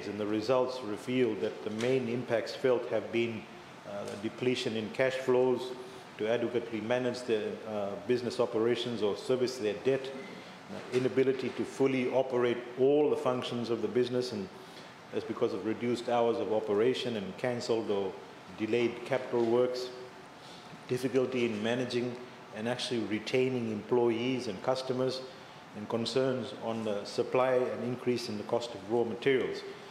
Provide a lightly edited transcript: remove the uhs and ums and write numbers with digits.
decades, and the results reveal that the main impacts felt have been depletion in cash flows to adequately manage their business operations or service their debt, inability to fully operate all the functions of the business, and that's because of reduced hours of operation and cancelled or delayed capital works, difficulty in managing and actually retaining employees and customers, and concerns on the supply and increase in the cost of raw materials.